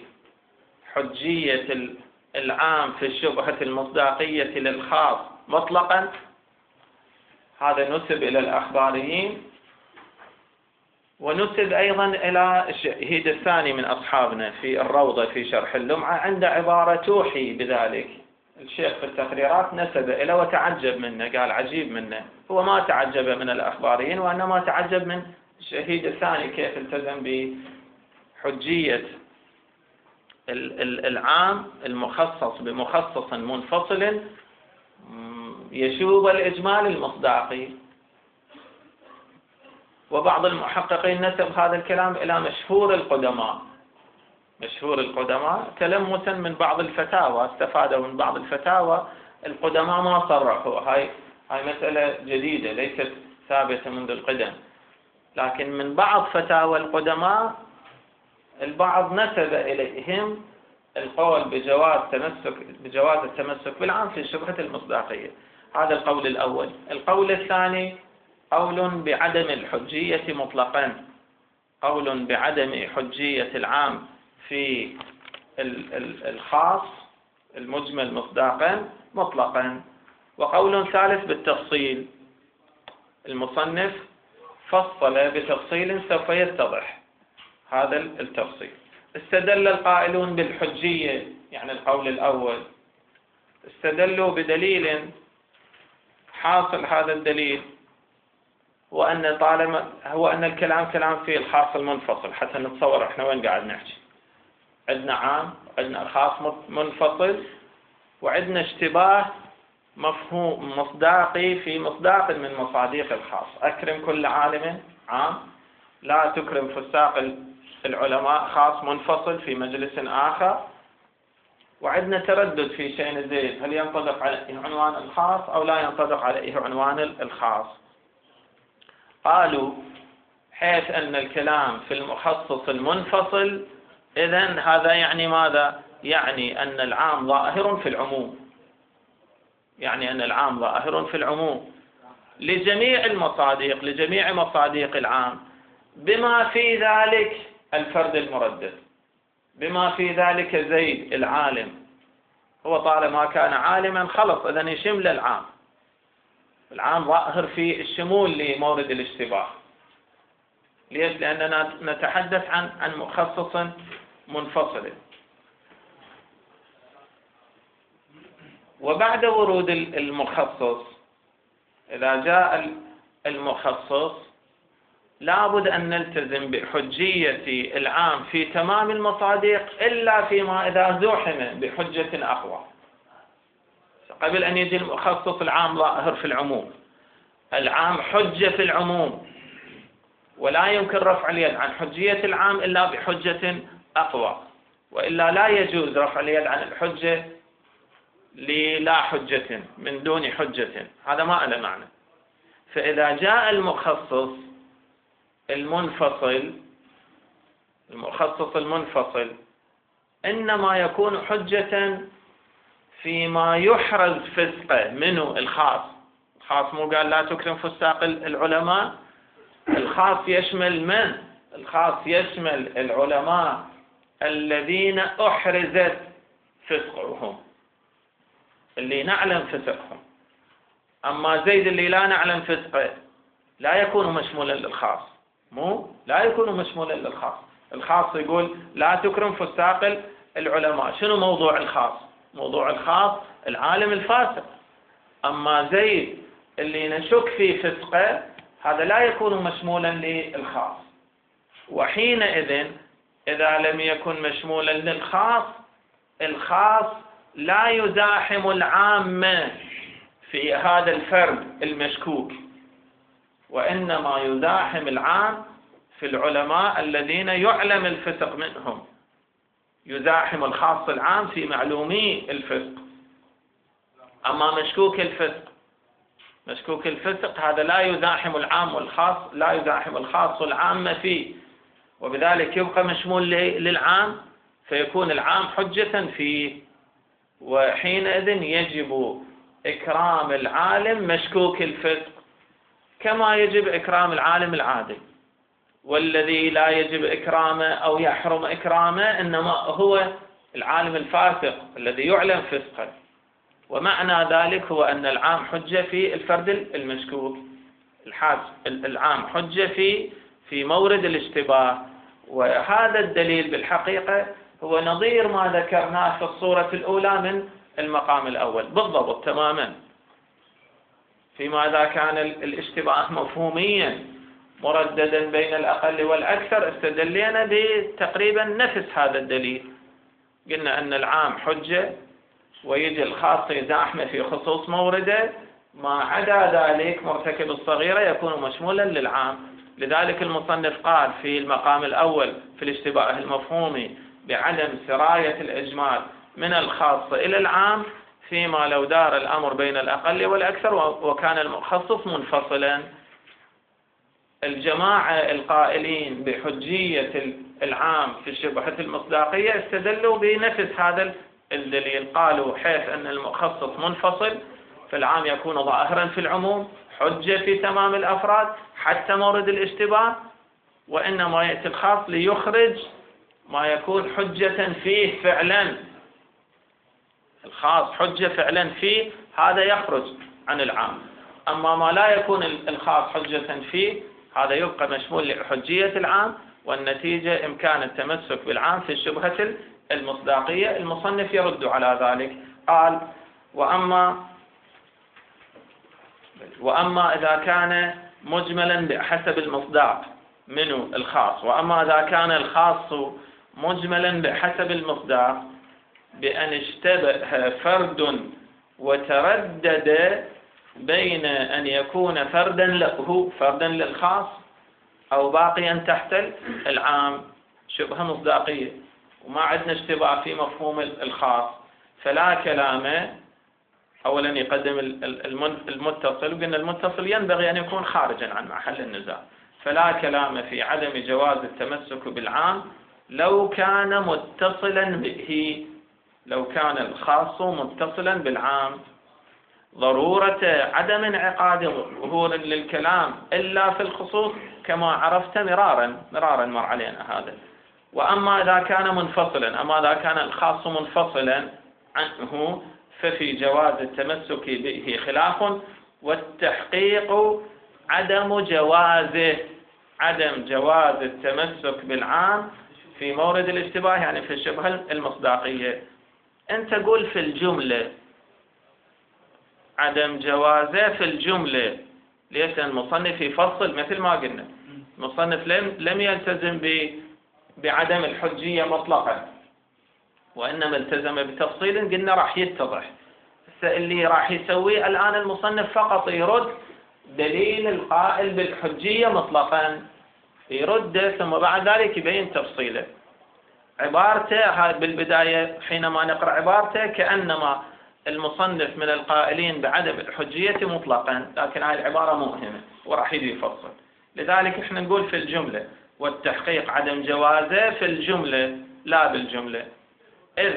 بحجية العام في الشبهة المصداقية للخاص مطلقا، هذا نسب إلى الأخباريين، ونسب أيضا إلى الشهيد الثاني من أصحابنا في الروضة في شرح اللمعة، عند عبارة توحي بذلك. الشيخ في التقريرات نسب إلى وتعجب منه، قال عجيب منه، هو ما تعجب من الأخباريين وإنما تعجب من الشهيد الثاني كيف التزم بحجية العام المخصص بمخصص منفصل يشوب الإجمال المصداقي. وبعض المحققين نسب هذا الكلام إلى مشهور القدماء، مشهور القدماء تلمسا من بعض الفتاوى، استفادوا من بعض الفتاوى القدماء ما صرحوا. هاي مسألة جديدة ليست ثابتة منذ القدم، لكن من بعض فتاوى القدماء البعض نسب إليهم القول بجواز التمسك بالعام في شبهة المصداقية. هذا القول الأول. القول الثاني قول بعدم الحجية مطلقا، قول بعدم حجية العام في الخاص المجمل مصداقا مطلقا. وقول ثالث بالتفصيل، المصنف فصل بتفصيل سوف يتضح هذا التفصيل. استدل القائلون بالحجية، يعني القول الأول، استدلوا بدليل حاصل هذا الدليل هو أن الكلام كلام في الخاص المنفصل، حتى نتصور احنا وين قاعد نحكي. عندنا عام، عندنا خاص منفصل، وعندنا اشتباه مفهوم مصداقي في مصداق من مصاديق الخاص. أكرم كل عالم عام، لا تكرم فساق العلماء خاص منفصل في مجلس آخر. وعندنا تردد في شيء زيد، هل ينطبق عليه عنوان الخاص أو لا ينطبق عليه عنوان الخاص. قالوا حيث أن الكلام في المخصص المنفصل، إذن هذا يعني ماذا؟ يعني أن العام ظاهر في العموم، يعني أن العام ظاهر في العموم لجميع المصادق، لجميع مصادق العام، بما في ذلك الفرد المردد، بما في ذلك زيد العالم. هو طالما كان عالما خلص إذن يشمل العام. العام ظاهر في الشمول لمورد الاشتباه. ليش؟ لأننا نتحدث عن مخصص منفصل. وبعد ورود المخصص، إذا جاء المخصص لابد أن نلتزم بحجية العام في تمام المصادق إلا فيما إذا زوحم بحجة أقوى. قبل أن يجي المخصص العام ظاهر في العموم، العام حجة في العموم، ولا يمكن رفع اليد عن حجية العام إلا بحجة أقوى، وإلا لا يجوز رفع اليد عن الحجة للا حجة من دون حجة. هذا ما له معنى. فإذا جاء المخصص المنفصل، المخصص المنفصل إنما يكون حجة فيما يحرز فسقه منه الخاص. الخاص مو قال لا تكرم فساق العلماء؟ الخاص يشمل من؟ الخاص يشمل العلماء الذين أحرزت فسقهم، اللي نعلم فسقهم. أما زيد اللي لا نعلم فسقه لا يكون مشمولا للخاص، لا يكون مشمولا للخاص. الخاص يقول لا تكرم فساق العلماء. شنو موضوع الخاص؟ موضوع الخاص العالم الفاسق. أما زيد اللي نشك في فسقه هذا لا يكون مشمولا للخاص. وحينئذ إذا لم يكن مشمولا للخاص، الخاص لا يزاحم العامة في هذا الفرد المشكوك، وإنما يزاحم العام في العلماء الذين يعلم الفسق منهم. يزاحم الخاص العام في معلومي الفسق. أما مشكوك الفسق هذا لا يزاحم العام والخاص، لا يزاحم الخاص العامة فيه، وبذلك يبقى مشمول للعام، فيكون العام حجة فيه. وحينئذ يجب إكرام العالم مشكوك الفسق كما يجب إكرام العالم العادل. والذي لا يجب إكرامه أو يحرم إكرامه إنما هو العالم الفاسق الذي يعلم فسقه. ومعنى ذلك هو أن العام حجة في الفرد المشكوك، العام حجة في مورد الاشتباه. وهذا الدليل بالحقيقة هو نظير ما ذكرناه في الصورة الأولى من المقام الأول بالضبط تماما. فيما إذا كان الاشتباه مفهوميا مرددا بين الأقل والأكثر استدلينا بتقريبا نفس هذا الدليل، قلنا أن العام حجة ويجي الخاص يزاحمه في خصوص مورده، ما عدا ذلك مرتكب الصغيرة يكون مشمولا للعام. لذلك المصنف قال في المقام الأول في الاشتباه المفهومي بعدم سراية الإجمال من الخاص إلى العام فيما لو دار الأمر بين الأقل والأكثر وكان المخصص منفصلا. الجماعة القائلين بحجية العام في شبهة المصداقية استدلوا بنفس هذا الدليل، قالوا حيث أن المخصص منفصل فالعام يكون ظاهرا في العموم حجة في تمام الأفراد حتى مورد الاشتباه، وإنما يأتي الخاص ليخرج ما يكون حجة فيه فعلا. الخاص حجة فعلا فيه هذا يخرج عن العام، أما ما لا يكون الخاص حجة فيه هذا يبقى مشمول لحجية العام، والنتيجة إمكان التمسك بالعام في الشبهة المصداقية. المصنف يرد على ذلك قال وأما إذا كان مجملا بحسب المصداق منه الخاص، وأما إذا كان الخاص مجملا بحسب المصداق بأن اشتبه فرد وتردد بين أن يكون فردا له فردا للخاص أو باقيا تحت العام شبهة مصداقية، وما عندنا اشتباه في مفهوم الخاص، فلا كلام. أولا يقدم المتصل، وقلنا المتصل ينبغي أن يكون خارجا عن محل النزاع، فلا كلام في عدم جواز التمسك بالعام لو كان متصلا به، لو كان الخاص متصلا بالعام. ضرورة عدم انعقاد ظهور للكلام إلا في الخصوص كما عرفت مرارا مر علينا هذا. وأما إذا كان منفصلا، أما إذا كان الخاص منفصلا عنه ففي جواز التمسك به خلاف، والتحقيق عدم جواز التمسك بالعام في مورد الاشتباه، يعني في الشبهة المصداقية. أنت قول في الجملة عدم جوازه في الجملة، ليس المصنف يفصل مثل ما قلنا. المصنف لم يلتزم بعدم الحجية مطلقا، وإنما التزم بتفصيل قلنا راح يتضح. اللي راح يسويه الآن المصنف فقط يرد دليل القائل بالحجية مطلقا، يرده ثم بعد ذلك يبين تفصيله. عبارته بالبداية حينما نقرأ عبارته كأنما المصنف من القائلين بعدم الحجية مطلقا، لكن هذه العبارة مهمة وراح يفصل. لذلك احنا نقول في الجملة والتحقيق عدم جوازه في الجملة لا بالجملة، إذ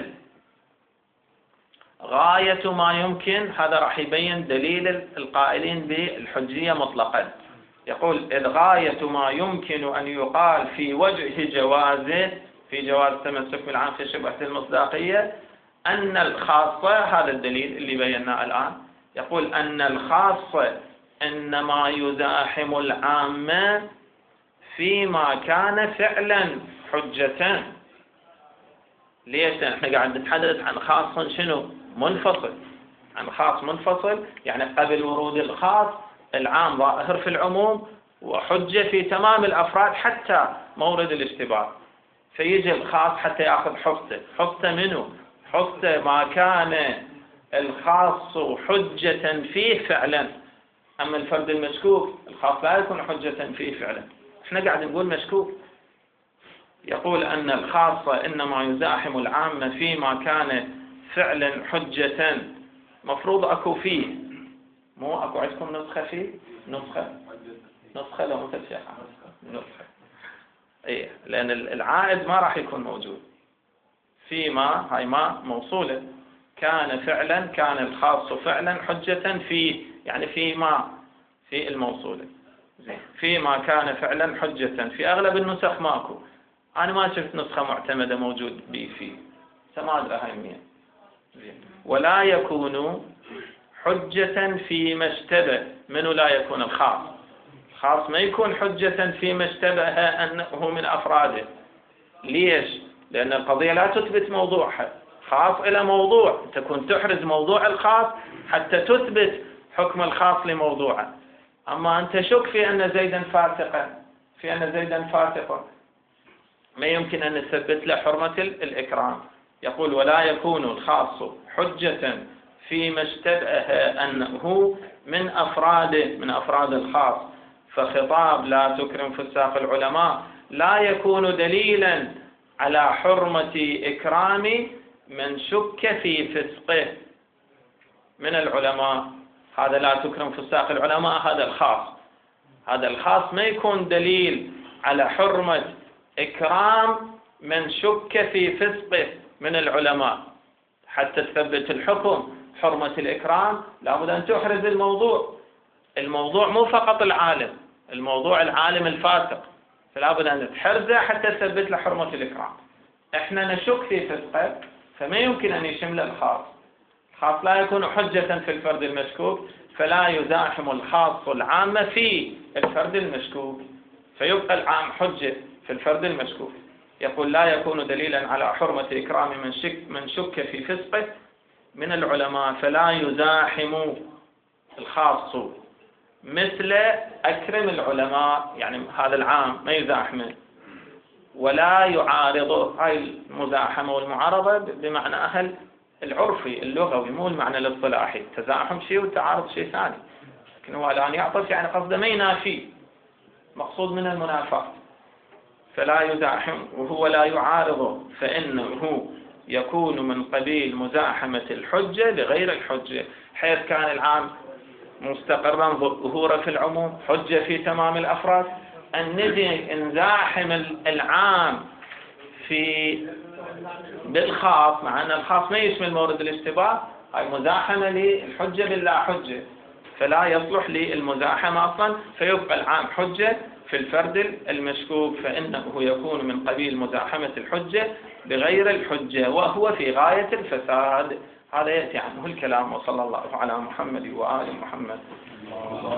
غاية ما يمكن. هذا راح يبين دليل القائلين بالحجية مطلقا. يقول إذ غاية ما يمكن أن يقال في وجه جوازه، في جواز التمسك بالعام في شبهة المصداقية، أن الخاصة، هذا الدليل اللي بيناه الآن، يقول أن الخاصة إنما يزاحم العامة فيما كان فعلا حجة. ليش؟ احنا قاعد نتحدث عن خاص شنو؟ منفصل، عن خاص منفصل، يعني قبل ورود الخاص العام ظاهر في العموم وحجة في تمام الأفراد حتى مورد الاشتباه، فيجي الخاص حتى يأخذ حصته منه، حصته ما كان الخاص حجة فيه فعلا. أما الفرد المشكوك الخاص لا يكون حجة فيه فعلا، احنا قاعد نقول مشكوك. يقول أن الخاصة إنما يزاحم العامة فيما كان فعلا حجة. مفروض أكو فيه، مو أكو عندكم نسخة فيه؟ نسخة لو متشحة نسخة، إيه، لأن العائد ما راح يكون موجود. فيما هاي ما موصولة، كان فعلا، كان الخاص فعلا حجة فيه، يعني فيما في الموصولة، فيما كان فعلا حجة. في أغلب النسخ ماكو، أنا ما شفت نسخة معتمدة موجود بي فيه، ما أدري هاي مين. ولا يكون حجة فيما اشتبه. منه لا يكون الخاص؟ الخاص ما يكون حجة فيما اشتبه أنه من أفراده. ليش؟ لأن القضية لا تثبت موضوعها، خاص إلى موضوع، تكون تحرز موضوع الخاص حتى تثبت حكم الخاص لموضوعه. أما أنت شك في أن زيدا فاسقا، ما يمكن أن نثبت له حرمة الإكرام. يقول ولا يكون الخاص حجة فيما اشتبه أنه من أفراد الخاص. فخطاب لا تكرم فساق العلماء لا يكون دليلا على حرمة إكرام من شك في فسقه من العلماء. هذا لا تكرم فساق العلماء، هذا الخاص ما يكون دليل على حرمة إكرام من شك في فسقه من العلماء. حتى تثبت الحكم حرمة الإكرام لابد أن تحرز الموضوع مو فقط الموضوع العالم الفاسق، فلا بد أن تحرزه حتى تثبت له حرمة الإكرام. إحنا نشك في فسقه فما يمكن أن يشمل الخاص لا يكون حجة في الفرد المشكوك، فلا يزاحم الخاص العام في الفرد المشكوك، فيبقى العام حجة في الفرد المشكوك. يقول لا يكون دليلا على حرمة إكرام من شك في فسقه من العلماء، فلا يزاحم الخاص مثل أكرم العلماء، يعني هذا العام ما يزاحمه ولا يعارضه. هاي المزاحمة والمعارضة بمعنى أهل العرفي اللغوي، مو المعنى الاصطلاحي. تزاحم شيء والتعارض شيء ثاني، لكن هو الآن يعطف يعني قصده ما ينافي، مقصود من المنافاة. فلا يزاحم وهو لا يعارضه، فإنه يكون من قبيل مزاحمة الحجة لغير الحجة، حيث كان العام مستقرا ظهورا في العموم حجة في تمام الأفراد، أن نجي نزاحم العام بالخاص مع أن الخاص ما يشمل مورد الاشتباه. هاي مزاحمة للحجة باللا حجة، فلا يصلح للمزاحمة أصلا، فيبقى العام حجة في الفرد المشكوك، فإنه يكون من قبيل مزاحمة الحجة بغير الحجة، وهو في غاية الفساد. هذا يأتي عنه الكلام. وصلى الله على محمد وآل محمد.